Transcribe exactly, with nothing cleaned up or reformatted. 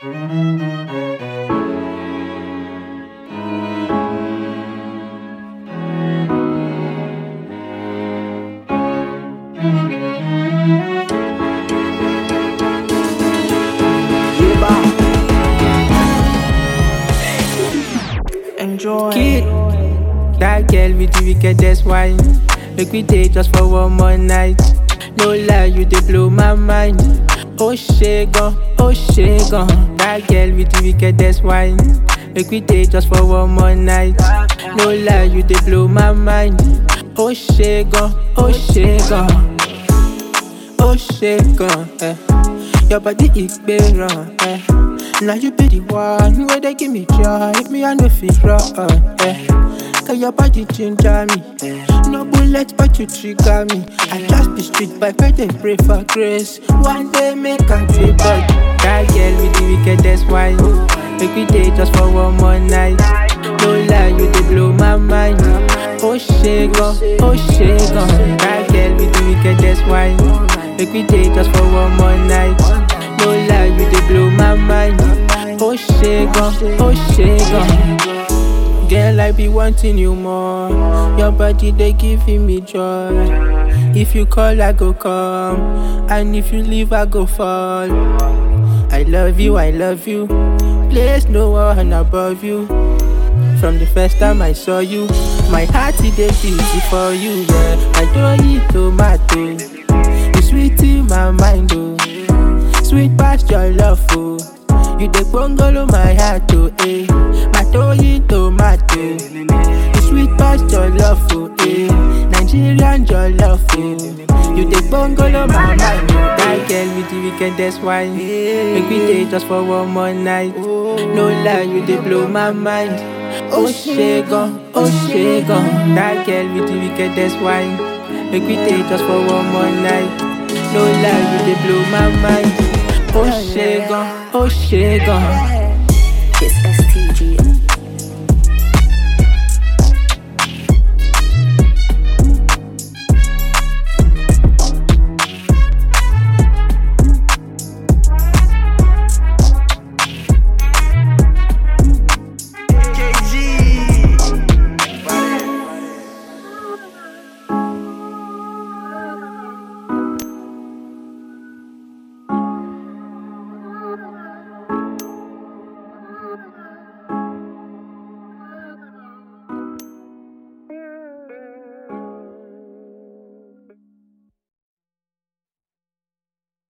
Enjoy. Kid, that girl with the wickedest wine. Make we date just for one more night. No lie, you dey blow my mind. Oh shagon, oh shagon. That girl with the wickedest wine. Make we date just for one more night. No lie, you dey blow my mind. Oh shagon, oh shagon, oh shagon. Eh. Your body is better. Eh. Now you be the one where they give me joy. Me I no feel run. Eh. Cause your body ginger me. No bullet but you trigger me. I just be street by faith and pray for grace. One day make a trip but that girl with the wickedest wine. Make we date just for one more night. No lie, you dey blow my mind. Oh shagon, oh shagon. That girl with the wickedest wine. Make we date just for one more night. No lie, you dey blow my mind. Oh shagon, oh shagon. Girl, I be wanting you more. Your body, they giving me joy. If you call, I go come. And if you leave, I go fall. I love you, I love you. Place no one above you. From the first time I saw you, my heart is beating for you, yeah. I don't eat tomato. You sweet in my mind, oh. Sweet past your love, oh. You the bungalow my heart, oh, eh. My toy tomato. You sweet past your love, oh, eh. Nigerian your love, oh. You the bungalow my mind, oh. That girl with the wickedest wine. Make we date just for one more night. No lie, you the blow my mind. Oh shagon, oh shagon. That girl with the wickedest wine. Make we date just for one more night. No lie, you the blow my mind. Oh shagon, oh shagon.